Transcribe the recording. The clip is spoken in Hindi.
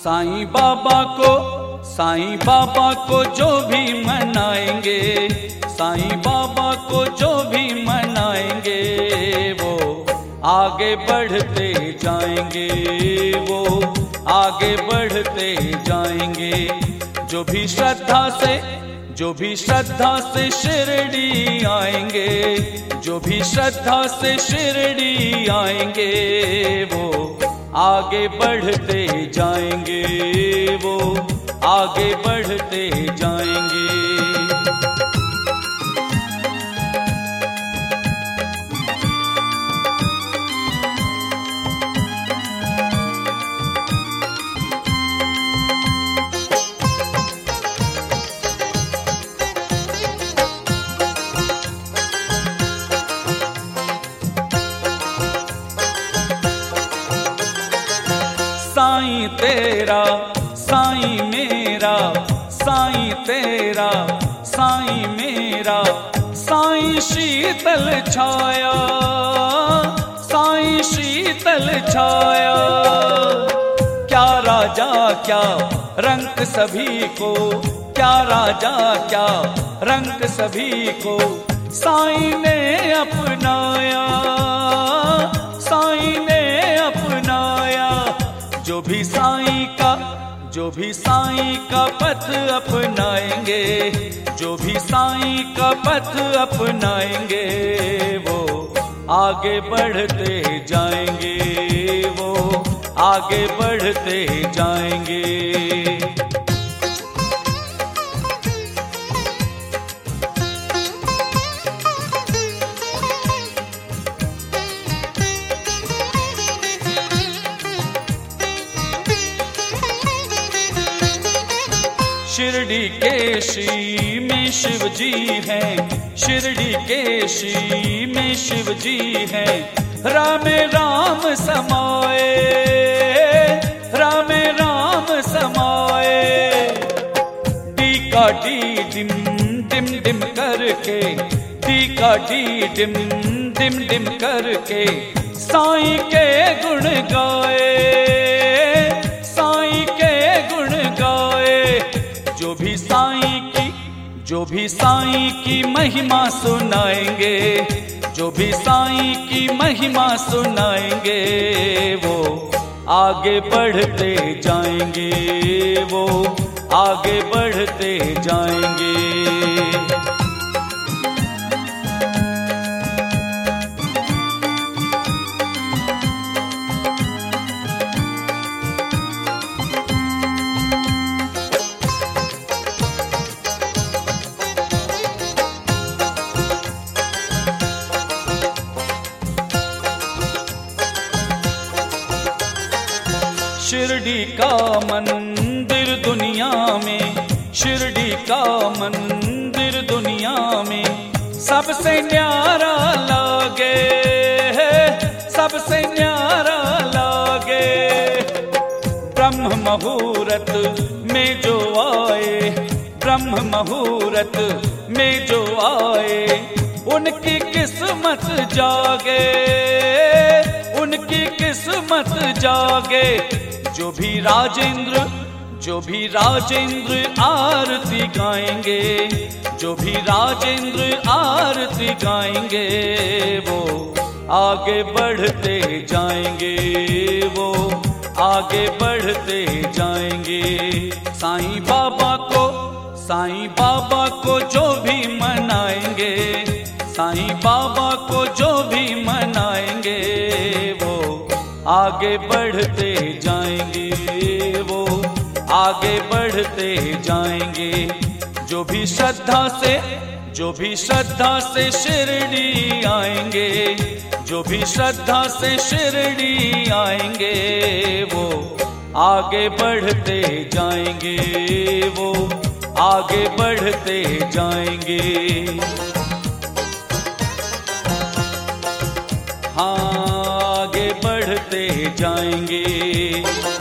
साईं बाबा को जो भी मनाएंगे, साईं बाबा को जो भी मनाएंगे, वो आगे बढ़ते जाएंगे, वो आगे बढ़ते जाएंगे। जो भी श्रद्धा से शिरडी आएंगे, जो भी श्रद्धा से शिरडी आएंगे, वो आगे बढ़ते जाएंगे, वो आगे बढ़ते जाएंगे। साईं तेरा साईं मेरा, साईं तेरा साईं मेरा, साईं शीतल छाया, साईं शीतल छाया। क्या राजा क्या रंग सभी को, क्या राजा क्या रंग सभी को, साईं ने अपनाया, साईं ने अपनाया। जो भी साईं का पथ अपनाएंगे, जो भी साईं का पथ अपनाएंगे, वो आगे बढ़ते जाएंगे, वो आगे बढ़ते जाएंगे। शिरडी के श्री में शिव जी हैं, शिरडी के श्री में शिव जी हैं। राम राम समाए, राम राम समाए। टीका डी डिम डिम डिम करके, टीका डी डिम डिम डिम करके, साईं के गुण गाए, साईं के गुण गाए। जो भी साईं की महिमा सुनाएंगे, जो भी साईं की महिमा सुनाएंगे, वो आगे बढ़ते जाएंगे, वो आगे बढ़ते जाएंगे। शिरडी का मंदिर दुनिया में, शिरडी का मंदिर दुनिया में, सबसे न्यारा लागे, सबसे न्यारा लागे। ब्रह्म मुहूर्त में जो आए, ब्रह्म मुहूर्त में जो आए, उनकी किस्मत जागे, उनकी किस्मत जागे। जो भी राजेंद्र आरती गाएंगे, जो भी राजेंद्र आरती गाएंगे, वो आगे बढ़ते जाएंगे, वो आगे बढ़ते जाएंगे। साईं बाबा को जो भी मनाएंगे, साईं बाबा को जो भी मनाएंगे, वो आगे बढ़ते जाएंगे, वो आगे बढ़ते जाएंगे। जो भी श्रद्धा से शिरडी आएंगे, जो भी श्रद्धा से शिरडी आएंगे, वो आगे बढ़ते जाएंगे, वो आगे बढ़ते जाएंगे। हाँ, आगे बढ़ते जाएंगे।